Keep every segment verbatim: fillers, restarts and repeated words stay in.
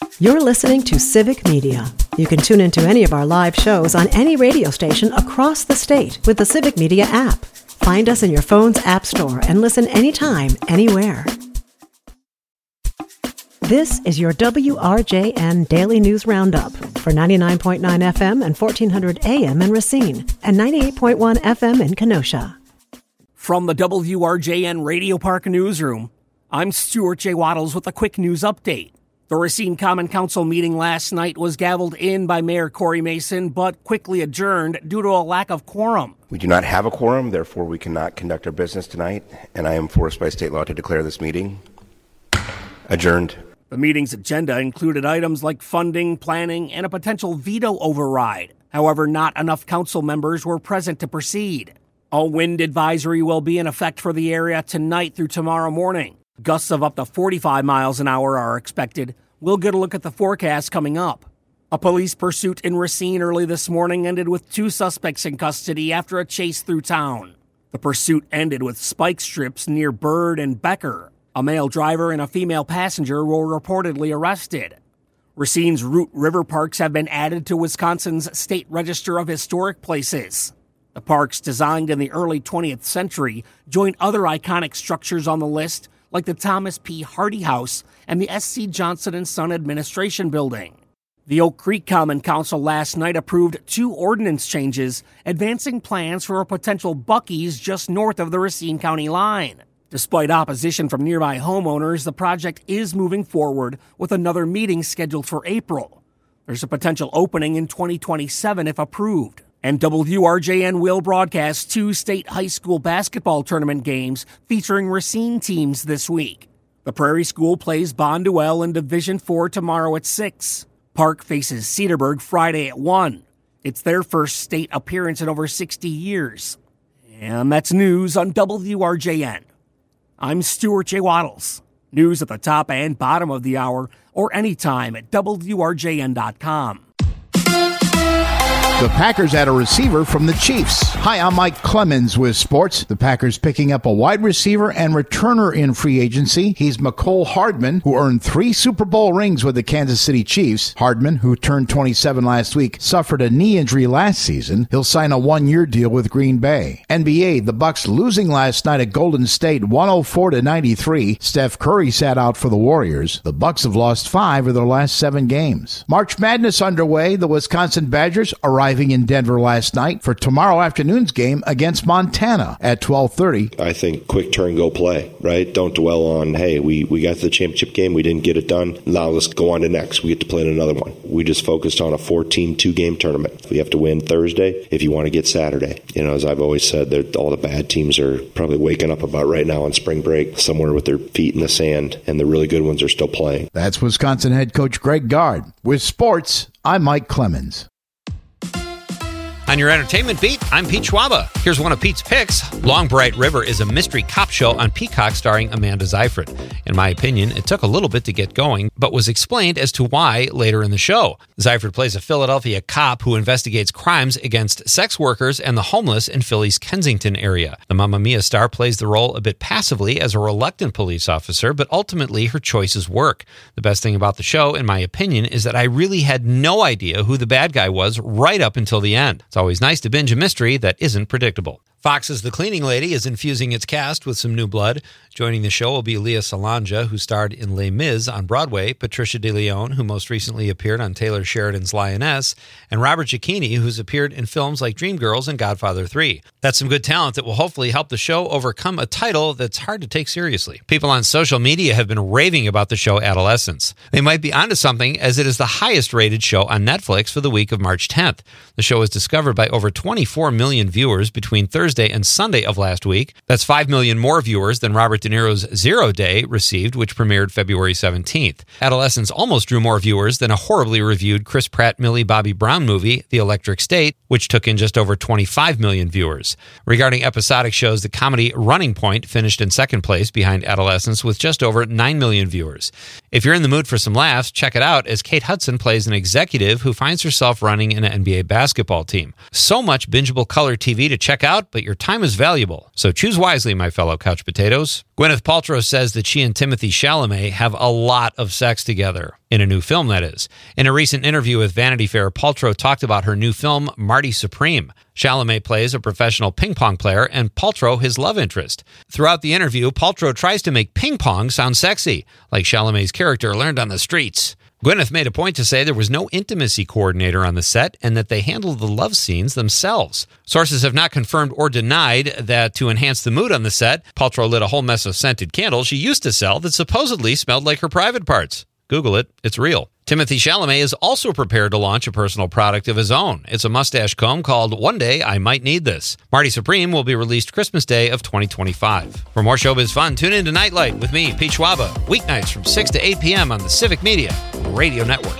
You're listening to Civic Media. You can tune into any of our live shows on any radio station across the state with the Civic Media app. Find us in your phone's app store and listen anytime, anywhere. This is your W R J N Daily News Roundup for ninety-nine point nine F M and fourteen hundred A M in Racine and ninety-eight point one F M in Kenosha. From the W R J N Radio Park Newsroom, I'm Stuart J. Waddles with a quick news update. The Racine Common Council meeting last night was gavelled in by Mayor Corey Mason, but quickly adjourned due to a lack of quorum. We do not have a quorum, therefore we cannot conduct our business tonight, and I am forced by state law to declare this meeting adjourned. The meeting's agenda included items like funding, planning, and a potential veto override. However, not enough council members were present to proceed. A wind advisory will be in effect for the area tonight through tomorrow morning. Gusts of up to forty-five miles an hour are expected. We'll get a look at the forecast coming up. A police pursuit in Racine early this morning ended with two suspects in custody after a chase through town. The pursuit ended with spike strips near Bird and Becker. A male driver and a female passenger were reportedly arrested. Racine's Root River parks have been added to Wisconsin's State Register of Historic Places. The parks, designed in the early twentieth century, join other iconic structures on the list, like the Thomas P. Hardy House and the S C Johnson and Son Administration Building. The Oak Creek Common Council last night approved two ordinance changes, advancing plans for a potential Buc-ee's just north of the Racine County line. Despite opposition from nearby homeowners, the project is moving forward with another meeting scheduled for April. There's a potential opening in twenty twenty-seven if approved. And W R J N will broadcast two state high school basketball tournament games featuring Racine teams this week. The Prairie School plays Bonduelle in Division four tomorrow at six. Park faces Cedarburg Friday at one. It's their first state appearance in over sixty years. And that's news on W R J N. I'm Stuart J. Waddles. News at the top and bottom of the hour or anytime at W R J N dot com. The Packers add a receiver from the Chiefs. Hi, I'm Mike Clemens with sports. The Packers picking up a wide receiver and returner in free agency. He's Mecole Hardman, who earned three Super Bowl rings with the Kansas City Chiefs. Hardman, who turned twenty-seven last week, suffered a knee injury last season. He'll sign a one-year deal with Green Bay. N B A, the Bucks losing last night at Golden State one oh four to ninety-three. Steph Curry sat out for the Warriors. The Bucks have lost five of their last seven games. March Madness underway. The Wisconsin Badgers arriving in Denver last night for tomorrow afternoon's game against Montana at twelve thirty. I think quick turn, go play, right? Don't dwell on, hey, we, we got to the championship game, we didn't get it done. Now let's go on to next. We get to play in another one. We just focused on a four-team, two-game tournament. We have to win Thursday if you want to get Saturday. You know, as I've always said, all the bad teams are probably waking up about right now on spring break, somewhere with their feet in the sand, and the really good ones are still playing. That's Wisconsin head coach Greg Gard. With sports, I'm Mike Clemens. On your entertainment beat, I'm Pete Schwaba. Here's one of Pete's picks. Long Bright River is a mystery cop show on Peacock starring Amanda Seyfried. In my opinion, it took a little bit to get going, but was explained as to why later in the show. Seyfried plays a Philadelphia cop who investigates crimes against sex workers and the homeless in Philly's Kensington area. The Mamma Mia star plays the role a bit passively as a reluctant police officer, but ultimately her choices work. The best thing about the show, in my opinion, is that I really had no idea who the bad guy was right up until the end. It's always nice to binge a mystery that isn't predictable. Fox's The Cleaning Lady is infusing its cast with some new blood. Joining the show will be Lea Salonga, who starred in Les Mis on Broadway, Patricia De Leon, who most recently appeared on Taylor Sheridan's Lioness, and Robert Giacchini, who's appeared in films like Dreamgirls and Godfather three. That's some good talent that will hopefully help the show overcome a title that's hard to take seriously. People on social media have been raving about the show Adolescence. They might be onto something, as it is the highest-rated show on Netflix for the week of March tenth. The show was discovered by over twenty-four million viewers between Thursday and Sunday of last week. That's five million more viewers than Robert De Niro's Zero Day received, which premiered February seventeenth. Adolescence almost drew more viewers than a horribly reviewed Chris Pratt, Millie Bobby Brown movie, The Electric State, which took in just over twenty-five million viewers. Regarding episodic shows, the comedy Running Point finished in second place behind Adolescence with just over nine million viewers. If you're in the mood for some laughs, check it out, as Kate Hudson plays an executive who finds herself running an N B A basketball team. So much bingeable color T V to check out, but your time is valuable. So choose wisely, my fellow couch potatoes. Gwyneth Paltrow says that she and Timothée Chalamet have a lot of sex together. In a new film, that is. In a recent interview with Vanity Fair, Paltrow talked about her new film, Marty Supreme. Chalamet plays a professional ping pong player and Paltrow his love interest. Throughout the interview, Paltrow tries to make ping pong sound sexy, like Chalamet's character learned on the streets. Gwyneth made a point to say there was no intimacy coordinator on the set and that they handled the love scenes themselves. Sources have not confirmed or denied that to enhance the mood on the set, Paltrow lit a whole mess of scented candles she used to sell that supposedly smelled like her private parts. Google it. It's real. Timothée Chalamet is also prepared to launch a personal product of his own. It's a mustache comb called One Day I Might Need This. Marty Supreme will be released Christmas Day of twenty twenty-five. For more showbiz fun, tune in to Nightlight with me, Pete Schwaba, weeknights from six to eight p.m. on the Civic Media Radio Network.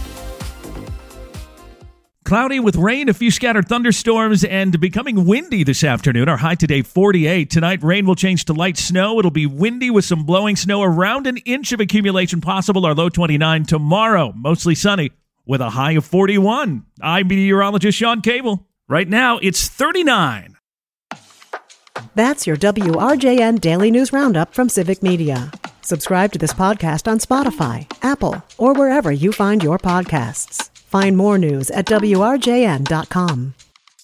Cloudy with rain, a few scattered thunderstorms, and becoming windy this afternoon. Our high today, forty-eight. Tonight, rain will change to light snow. It'll be windy with some blowing snow. Around an inch of accumulation possible. Our low twenty-nine. Tomorrow, mostly sunny with a high of forty-one. I'm meteorologist Sean Cable. Right now, it's thirty-nine. That's your W R J N Daily News Roundup from Civic Media. Subscribe to this podcast on Spotify, Apple, or wherever you find your podcasts. Find more news at W R J N dot com.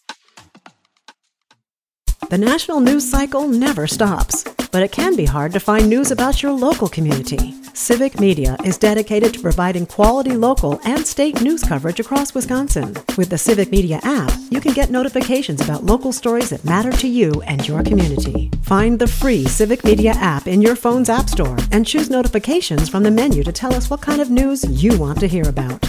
The national news cycle never stops, but it can be hard to find news about your local community. Civic Media is dedicated to providing quality local and state news coverage across Wisconsin. With the Civic Media app, you can get notifications about local stories that matter to you and your community. Find the free Civic Media app in your phone's app store and choose notifications from the menu to tell us what kind of news you want to hear about.